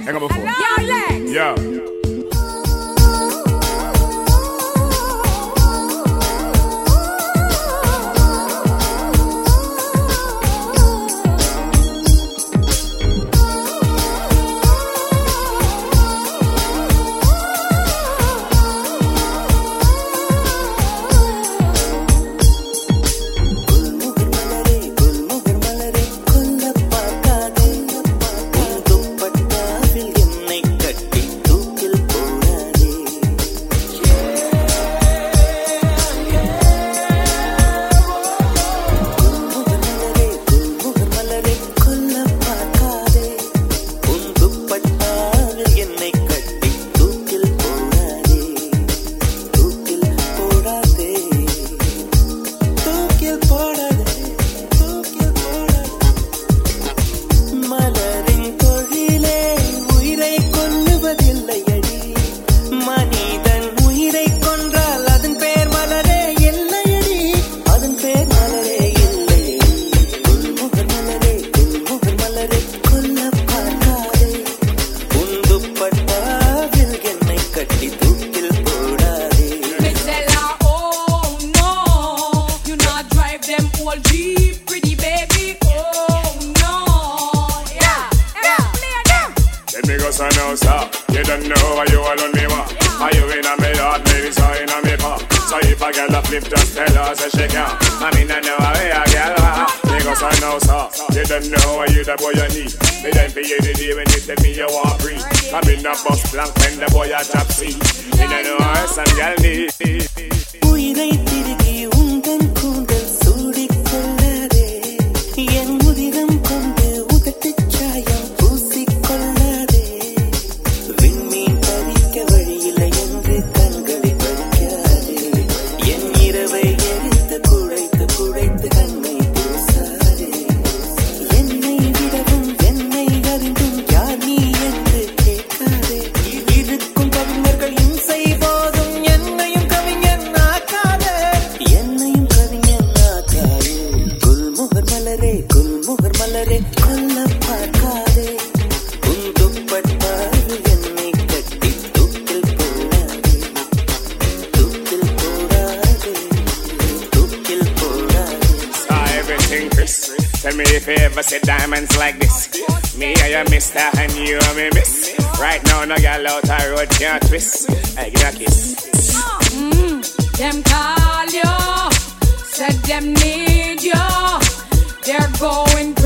Hang on before. Yo, Lex. Yo. You don't know why you alone me want. Are you in a me heart, maybe so in a me palm. So if a girl a flip, just tell her say she can. I mean I know how a girl want. Because I know so. You don't know why you the boy you need. Me then for you the day when you tell me you want free. Come in a bus blank when the boy a drop seat. Me don't know how some girl need. உயிரை திருகி உந்தன் கூந்தல் சூடிக்கொள்ளாதே என் உதிரம் கொண்டு உதட்டுச் சாயம் பூசிக்கொள்ளாதே விண்மீன் பறிக்க வழியில்லை என்று கண்களை பறிக்காதே என் இரவை எரித்து குழைத்து குழைத்து கண்ணை பூசாதே என்னை விடவும் என்னை அறிந்தும் யார் நீ என்று கேட்காதே இருக்கும் கவிஞர்கள் இம்சை போதும் என்னையும் குல்முகர் மலரே கொல்ல பார்க்காதே உன் துப்பட்டால் என்னை கட்டி தூக்கில் போடாதே தூக்கில் போடாதே தூக்கில் போடாதே. Saw everything Chris. Tell me if you ever see diamonds like this. Me and your mister and you and me miss. Right now no girl out the road can't twist. Hey, give me a kiss. Them call you, said them need you. They're going